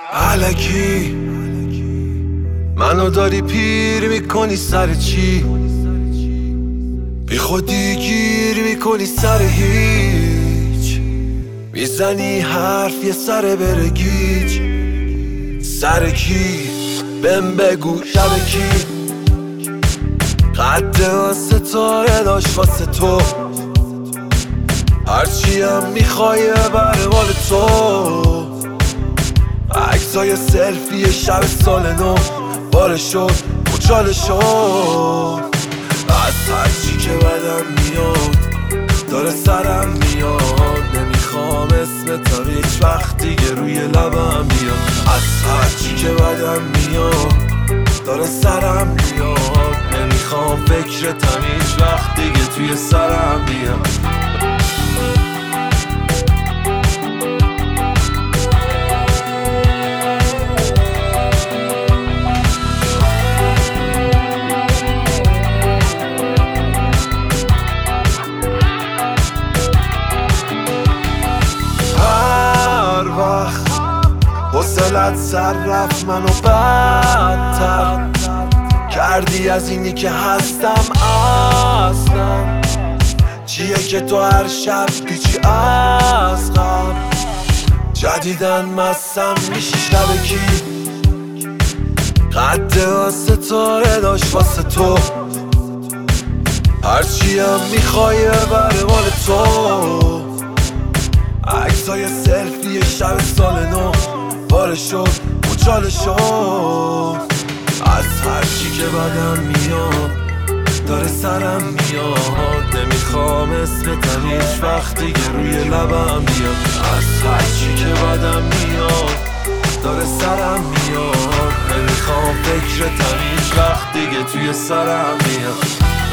الکی منو داری پیر میکنی سر چی؟ بی خودی گیر میکنی سر هیچ، میزنی حرف یه سر بره گیج. سر کی؟ بهم بگو شب کی؟ قد ستاره داشت واسه تو، هرچی هم میخوای بره مال تو. عکسای سلفی شب سال نو باره شد مچاله شد. از هرچی که بدم میاد داره سرم میاد، نمیخوام اسم تا هیچ وقت دیگه روی لبم میاد. از هرچی که بدم میاد داره سرم میاد، نمیخوام فکرتم هیچ وقت دیگه توی سرم بیاد. حوصلت سر رفت منو بدتر کردی از اینی که هستم اصلا. چیه که تو هر شب پیچی از غم، جدیدن مستم میشی شب کی؟ قد ستاره داشت واسه تو، هرچی هم میخوای بره مال تو. عکسای سلفی شب سال نو باره شد مچاله شد. از هرچی که بدم میاد داره سرم میاد، نمیخوام اسمتم هیچ وقت دیگه روی لبم بیاد. از هرچی که بدم میاد داره سرم میاد، نمیخوام فکرتم هیچ وقت دیگه توی سرم بیاد.